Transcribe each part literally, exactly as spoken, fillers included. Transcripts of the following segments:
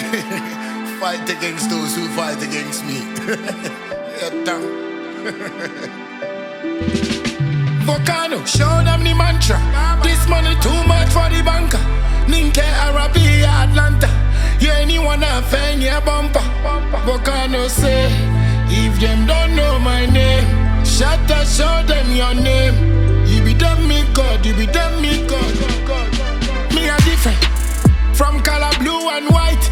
Fight against those who fight against me. Yeah, damn. Volcano, show them the mantra. This money too much for the banker. Ninke Arabia Atlanta. You anyone a fan, yeah, bumper. Volcano say, if them don't know my name, shut up, show them your name. You be them me God, you be them me God. Me a different from color blue and white.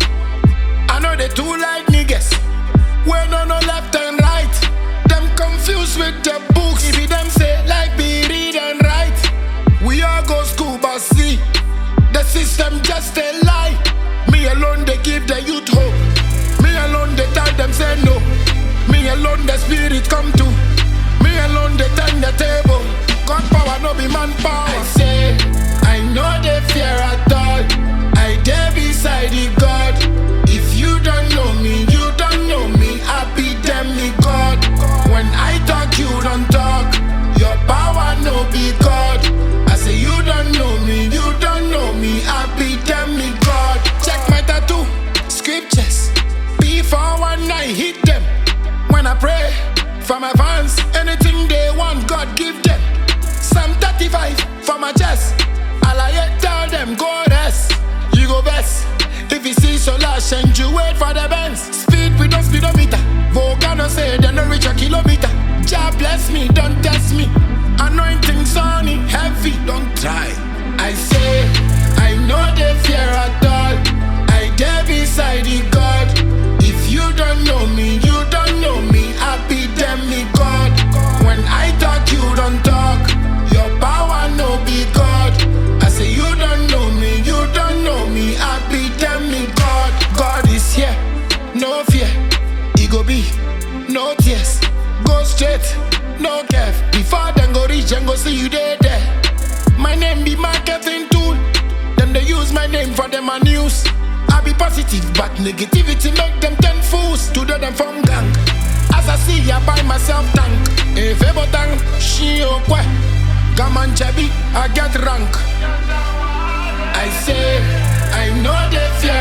I know they too like niggas. We don't know left and right. Them confused with the books. If them say like be read and write. We all go school but see the system just a lie. Me alone they give the youth hope. Me alone they tell them say no. Me alone the spirit come to. Me alone they turn the table. God power no be man power. I say I know they fear at all. I dare beside the God. If you don't know me, you don't know me. I be them me God. When I talk, you don't talk. Your power no be God. I say you don't know me, you don't know me. I be them me God. Check my tattoo, scriptures. Before one night hit them. When I pray for my fans, anything they want, God give them. Psalm thirty-five for my chest. All I yet tell them go rest. You go best. If you see solar change, you wait for the bends. Speed with no speedometer. Volcano say they no reach a kilometer. Jah bless me, don't test me. Anointing sunny, heavy, don't try. I say, I know they fear at all. I dare beside the God. If you don't know me, you don't know me. I be them me God. When I talk, you don't talk. Your power no be God. I say you don't know me, you don't know me. I be them me God. God is here, no fear. He go be, no tears. Go straight, no care. Before them go reach and go see you there there. My name be marketing tool. Them they use my name for them and news. I be positive, but negativity make them ten fools. To do them from gang. As I see, I buy myself tank. If ever tank, she okwe. Come on, Chubby, I get rank. I say, I know they fear